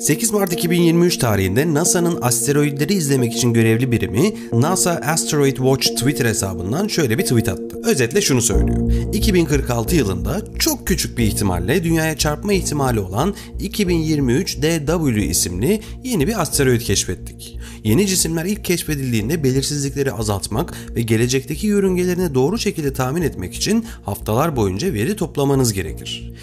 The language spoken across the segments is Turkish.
8 Mart 2023 tarihinde NASA'nın asteroidleri izlemek için görevli birimi NASA Asteroid Watch Twitter hesabından şöyle bir tweet attı. Özetle şunu söylüyor. 2046 yılında çok küçük bir ihtimalle dünyaya çarpma ihtimali olan 2023 DW isimli yeni bir asteroid keşfettik. Yeni cisimler ilk keşfedildiğinde belirsizlikleri azaltmak ve gelecekteki yörüngelerini doğru şekilde tahmin etmek için haftalar boyunca veri toplamanız gerekir.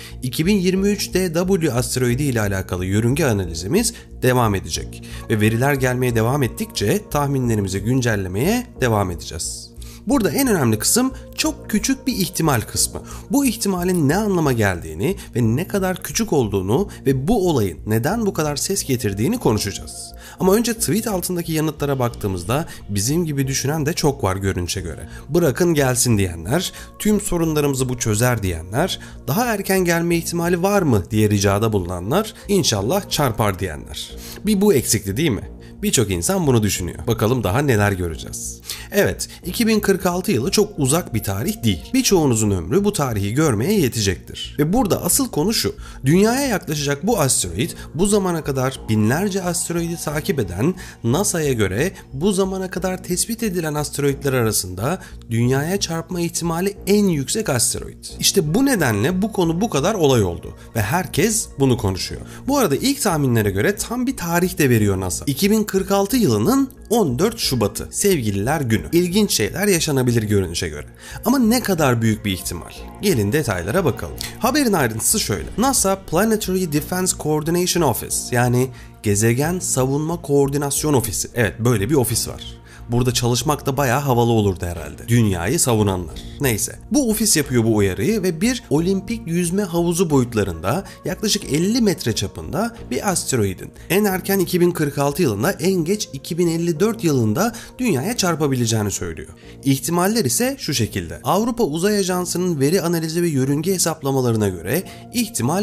2023 DW asteroidi ile alakalı yörünge analizimiz devam edecek ve veriler gelmeye devam ettikçe tahminlerimizi güncellemeye devam edeceğiz. Burada en önemli kısım çok küçük bir ihtimal kısmı. Bu ihtimalin ne anlama geldiğini ve ne kadar küçük olduğunu ve bu olayın neden bu kadar ses getirdiğini konuşacağız. Ama önce tweet altındaki yanıtlara baktığımızda bizim gibi düşünen de çok var görünüşe göre. Bırakın gelsin diyenler, tüm sorunlarımızı bu çözer diyenler, daha erken gelme ihtimali var mı diye ricada bulunanlar, inşallah çarpar diyenler. Bir bu eksikti değil mi? Birçok insan bunu düşünüyor. Bakalım daha neler göreceğiz. Evet, 2046 yılı çok uzak bir tarih değil. Birçoğunuzun ömrü bu tarihi görmeye yetecektir. Ve burada asıl konu şu. Dünyaya yaklaşacak bu asteroid bu zamana kadar binlerce asteroidi takip eden NASA'ya göre bu zamana kadar tespit edilen asteroidler arasında dünyaya çarpma ihtimali en yüksek asteroid. İşte bu nedenle bu konu bu kadar olay oldu ve herkes bunu konuşuyor. Bu arada ilk tahminlere göre tam bir tarih de veriyor NASA. 2046 yılının 14 Şubat'ı, Sevgililer Günü. İlginç şeyler yaşanabilir görünüşe göre. Ama ne kadar büyük bir ihtimal? Gelin detaylara bakalım. Haberin ayrıntısı şöyle. NASA Planetary Defense Coordination Office, yani Gezegen Savunma Koordinasyon Ofisi. Evet, böyle bir ofis var. Burada çalışmak da bayağı havalı olurdu herhalde. Dünyayı savunanlar. Neyse. Bu ofis yapıyor bu uyarıyı ve bir olimpik yüzme havuzu boyutlarında yaklaşık 50 metre çapında bir asteroidin en erken 2046 yılında en geç 2054 yılında dünyaya çarpabileceğini söylüyor. İhtimaller ise şu şekilde. Avrupa Uzay Ajansı'nın veri analizi ve yörünge hesaplamalarına göre ihtimal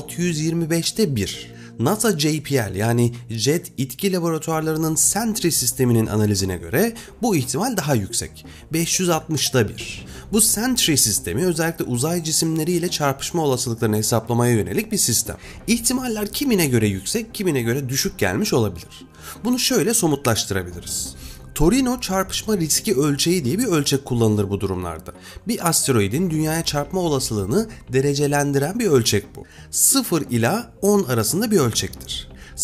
625'te 1. NASA JPL, yani Jet İtki Laboratuvarlarının Sentry sisteminin analizine göre bu ihtimal daha yüksek. 560'da 1. Bu Sentry sistemi özellikle uzay cisimleriyle çarpışma olasılıklarını hesaplamaya yönelik bir sistem. İhtimaller kimine göre yüksek, kimine göre düşük gelmiş olabilir. Bunu şöyle somutlaştırabiliriz. Torino çarpışma riski ölçeği diye bir ölçek kullanılır bu durumlarda. Bir asteroidin dünyaya çarpma olasılığını derecelendiren bir ölçek bu. 0 ila 10 arasında bir ölçektir.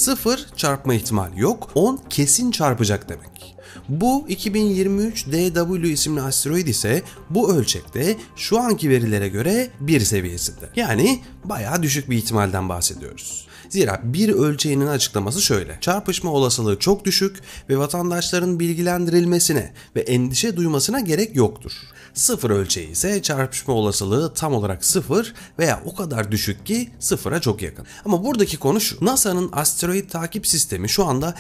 0 çarpma ihtimali yok, 10 kesin çarpacak demek. Bu 2023 DW isimli asteroid ise bu ölçekte şu anki verilere göre 1 seviyesinde. Yani bayağı düşük bir ihtimalden bahsediyoruz. Zira bir ölçeğinin açıklaması şöyle. Çarpışma olasılığı çok düşük ve vatandaşların bilgilendirilmesine ve endişe duymasına gerek yoktur. 0 ölçeği ise çarpışma olasılığı tam olarak 0 veya o kadar düşük ki 0'a çok yakın. Ama buradaki konu şu. NASA'nın asteroid takip sistemi şu anda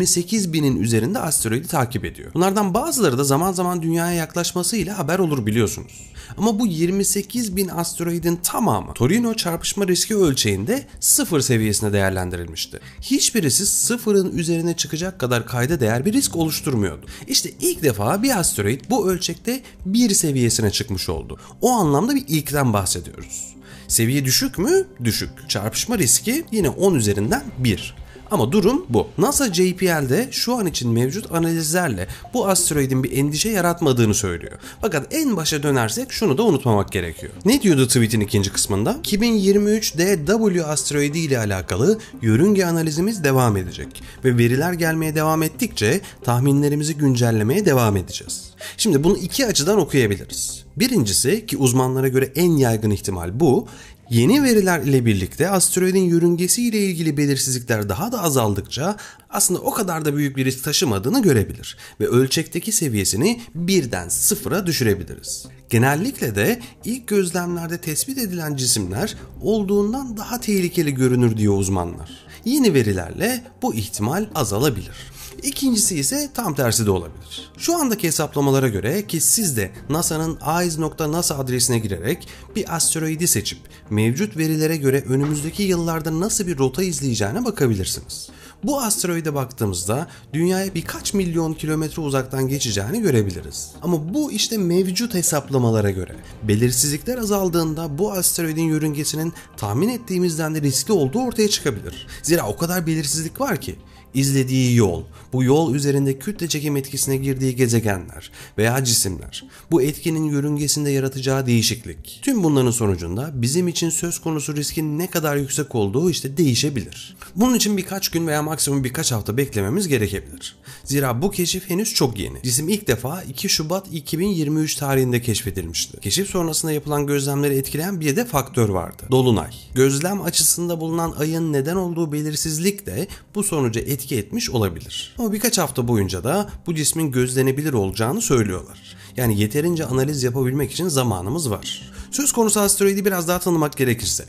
28 binin üzerinde asteroidi takip ediyor. Bunlardan bazıları da zaman zaman dünyaya yaklaşmasıyla haber olur biliyorsunuz. Ama bu 28 bin asteroidin tamamı Torino çarpışma riski ölçeğinde 0 seviyesine değerlendirilmişti. Hiçbirisi 0'ın üzerine çıkacak kadar kayda değer bir risk oluşturmuyordu. İşte ilk defa bir asteroid bu ölçekte 1 seviyesine çıkmış oldu. O anlamda bir ilkten bahsediyoruz. Seviye düşük mü? Düşük. Çarpışma riski yine 10 üzerinden 1. Ama durum bu. NASA JPL'de şu an için mevcut analizlerle bu asteroidin bir endişe yaratmadığını söylüyor. Fakat en başa dönersek şunu da unutmamak gerekiyor. Ne diyordu tweet'in ikinci kısmında? 2023 DW asteroidi ile alakalı yörünge analizimiz devam edecek ve veriler gelmeye devam ettikçe tahminlerimizi güncellemeye devam edeceğiz. Şimdi bunu iki açıdan okuyabiliriz. Birincisi, ki uzmanlara göre en yaygın ihtimal bu, yeni veriler ile birlikte asteroidin yörüngesi ile ilgili belirsizlikler daha da azaldıkça aslında o kadar da büyük bir risk taşımadığını görebilir ve ölçekteki seviyesini 1'den 0'a düşürebiliriz. Genellikle de ilk gözlemlerde tespit edilen cisimler olduğundan daha tehlikeli görünür diyor uzmanlar. Yeni verilerle bu ihtimal azalabilir. İkincisi ise tam tersi de olabilir. Şu andaki hesaplamalara göre, ki siz de NASA'nın eyes.nasa adresine girerek bir asteroidi seçip mevcut verilere göre önümüzdeki yıllarda nasıl bir rota izleyeceğine bakabilirsiniz. Bu asteroide baktığımızda dünyaya birkaç milyon kilometre uzaktan geçeceğini görebiliriz. Ama bu işte mevcut hesaplamalara göre. Belirsizlikler azaldığında bu asteroidin yörüngesinin tahmin ettiğimizden de riskli olduğu ortaya çıkabilir. Zira o kadar belirsizlik var ki. İzlediği yol, bu yol üzerinde kütle çekim etkisine girdiği gezegenler veya cisimler, bu etkinin yörüngesinde yaratacağı değişiklik. Tüm bunların sonucunda bizim için söz konusu riskin ne kadar yüksek olduğu işte değişebilir. Bunun için birkaç gün veya maksimum birkaç hafta beklememiz gerekebilir. Zira bu keşif henüz çok yeni. Cisim ilk defa 2 Şubat 2023 tarihinde keşfedilmişti. Keşif sonrasında yapılan gözlemleri etkileyen bir de faktör vardı. Dolunay. Gözlem açısında bulunan ayın neden olduğu belirsizlik de bu sonuca etki etmiş olabilir. Ama birkaç hafta boyunca da bu cismin gözlenebilir olacağını söylüyorlar. Yani yeterince analiz yapabilmek için zamanımız var. Söz konusu asteroidi biraz daha tanımak gerekirse,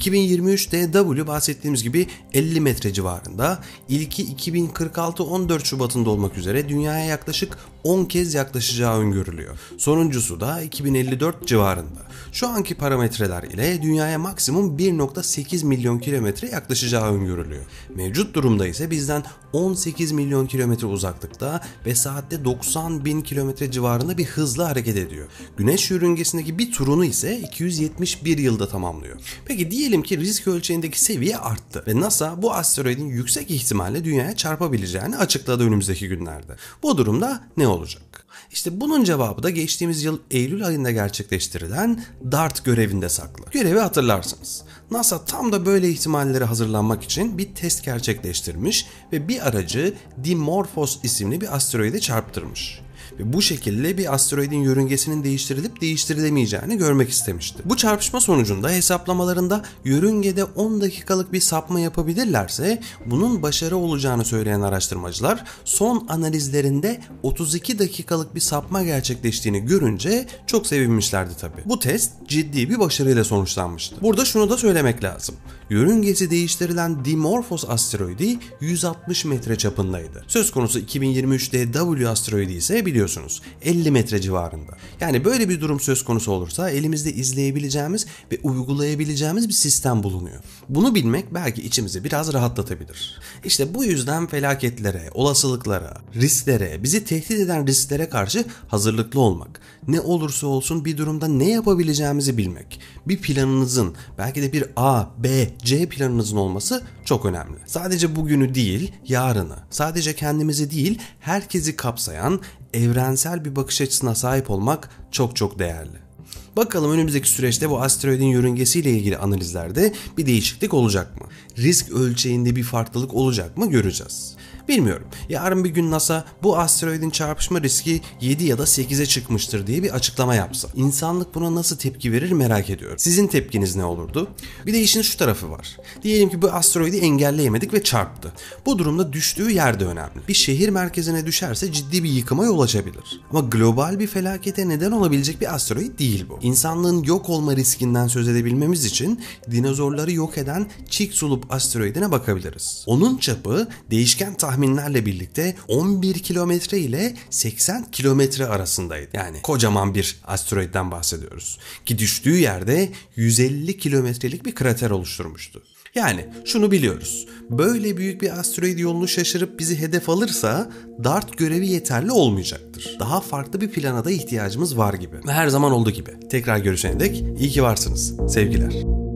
2023 DW bahsettiğimiz gibi 50 metre civarında, ilki 2046 14 Şubat'ında olmak üzere dünyaya yaklaşık 10 kez yaklaşacağı öngörülüyor. Sonuncusu da 2054 civarında. Şu anki parametreler ile dünyaya maksimum 1.8 milyon kilometre yaklaşacağı öngörülüyor. Mevcut durumda ise bizden 18 milyon kilometre uzaklıkta ve saatte 90 bin kilometre civarında bir hızla hareket ediyor. Güneş yörüngesindeki bir turunu ise 271 yılda tamamlıyor. Peki diyelim ki risk ölçeğindeki seviye arttı ve NASA bu asteroidin yüksek ihtimalle dünyaya çarpabileceğini açıkladı önümüzdeki günlerde. Bu durumda ne olacak? İşte bunun cevabı da geçtiğimiz yıl Eylül ayında gerçekleştirilen DART görevinde saklı. Görevi hatırlarsınız. NASA tam da böyle ihtimallere hazırlanmak için bir test gerçekleştirmiş ve bir aracı Dimorphos isimli bir asteroide çarptırmış. Ve bu şekilde bir asteroidin yörüngesinin değiştirilip değiştirilemeyeceğini görmek istemişti. Bu çarpışma sonucunda hesaplamalarında yörüngede 10 dakikalık bir sapma yapabilirlerse bunun başarı olacağını söyleyen araştırmacılar son analizlerinde 32 dakikalık bir sapma gerçekleştiğini görünce çok sevinmişlerdi tabii. Bu test ciddi bir başarıyla sonuçlanmıştı. Burada şunu da söylemek lazım. Yörüngesi değiştirilen Dimorphos asteroidi 160 metre çapındaydı. Söz konusu 2023 DW asteroidi ise biliyorsunuz 50 metre civarında. Yani böyle bir durum söz konusu olursa elimizde izleyebileceğimiz ve uygulayabileceğimiz bir sistem bulunuyor. Bunu bilmek belki içimizi biraz rahatlatabilir. İşte bu yüzden felaketlere, olasılıklara, risklere, bizi tehdit eden risklere karşı hazırlıklı olmak, ne olursa olsun bir durumda ne yapabileceğimizi bilmek, bir planınızın, belki de bir A, B, C planınızın olması çok önemli. Sadece bugünü değil, yarını, sadece kendimizi değil, herkesi kapsayan evrensel bir bakış açısına sahip olmak çok çok değerli. Bakalım önümüzdeki süreçte bu asteroidin yörüngesiyle ilgili analizlerde bir değişiklik olacak mı? Risk ölçeğinde bir farklılık olacak mı göreceğiz. Bilmiyorum. Yarın bir gün NASA bu asteroidin çarpışma riski 7 ya da 8'e çıkmıştır diye bir açıklama yapsa. İnsanlık buna nasıl tepki verir merak ediyorum. Sizin tepkiniz ne olurdu? Bir de işin şu tarafı var. Diyelim ki bu asteroidi engelleyemedik ve çarptı. Bu durumda düştüğü yer de önemli. Bir şehir merkezine düşerse ciddi bir yıkıma yol açabilir. Ama global bir felakete neden olabilecek bir asteroid değil bu. İnsanlığın yok olma riskinden söz edebilmemiz için dinozorları yok eden Chicxulub asteroidine bakabiliriz. Onun çapı değişken tahminlerle birlikte 11 kilometre ile 80 kilometre arasındaydı. Yani kocaman bir asteroidden bahsediyoruz. Ki düştüğü yerde 150 kilometrelik bir krater oluşturmuştu. Yani şunu biliyoruz. Böyle büyük bir asteroid yolunu şaşırıp bizi hedef alırsa DART görevi yeterli olmayacaktır. Daha farklı bir plana da ihtiyacımız var gibi. Ve her zaman olduğu gibi. Tekrar görüşene dek iyi ki varsınız. Sevgiler.